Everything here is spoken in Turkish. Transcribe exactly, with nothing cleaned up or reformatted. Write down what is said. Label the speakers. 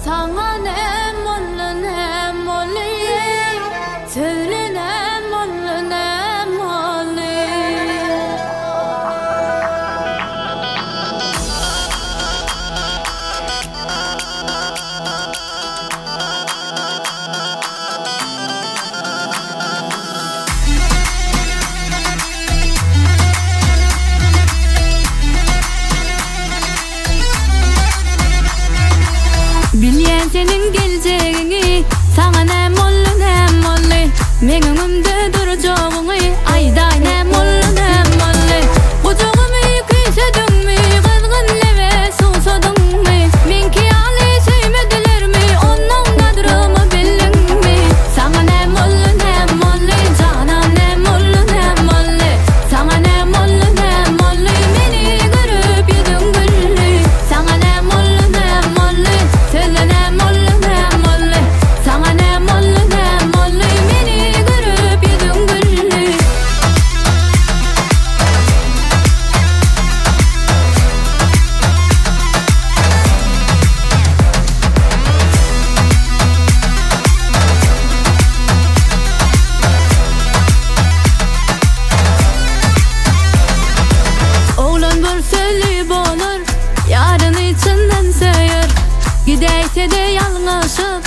Speaker 1: Sana ne mollu ne mollu, söyle ne mollu ne mollu. Bilyen senin geleceğini, sana ne mollu ne mollu. Men önümde duracağını, ayda ne mollu ne mollu. Kucağımı küsedin mi, kızgın leve susadın mı? Men ki ali sevmediler mi, onun kadrımı bildin mi? Sana ne mollu ne mollu, cana ne mollu ne mollu. Sana ne mollu ne mollu, beni görüp yedin güllü. Sana ne mollu ne mollu, söyle ne mollu ne mollu. Sana ne mollu ne mollu, beni görüp yedin güllü. Oğlan bir sözlü olur, yarın içinden söyler. Gideyse de yalnızlık,